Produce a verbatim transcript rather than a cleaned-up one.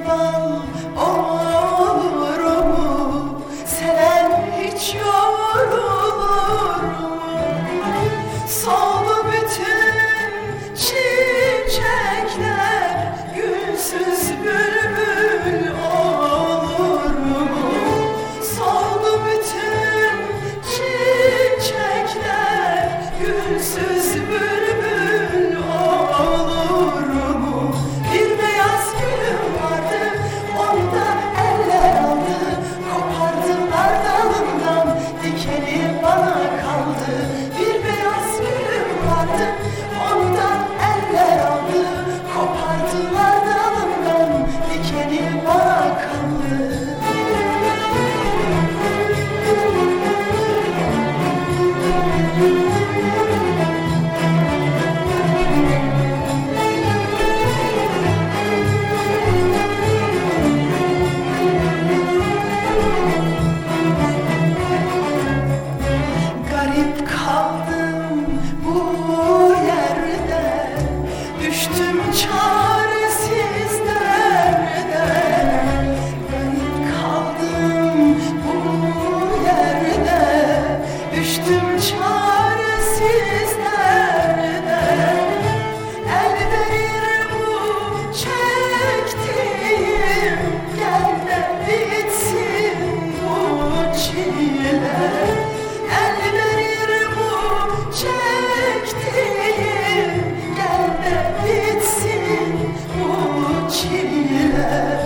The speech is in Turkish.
sevdan olur mu? Seven hiç yorulur mu? Soldu bütün çiçekler, gülsüz bülbül olur mu? Soldu bütün çiçekler, gülsüz bülbül olur mu? Bir beyaz gülüm vardı, onu da eller aldı, kopardılar dalından, dikeni bana kaldı. Bir beyaz gülüm vardı, onu da eller aldı, kopardılar dalından, dikeni bana kaldı. Garip kaldım bu yerde, düştüm çaresiz derde. Garip kaldım bu yerde, düştüm çaresiz derde. El verir bu çektiğim, gel de bitsin bu çile. El verir bu çektiğim, gel de bitsin bu çile.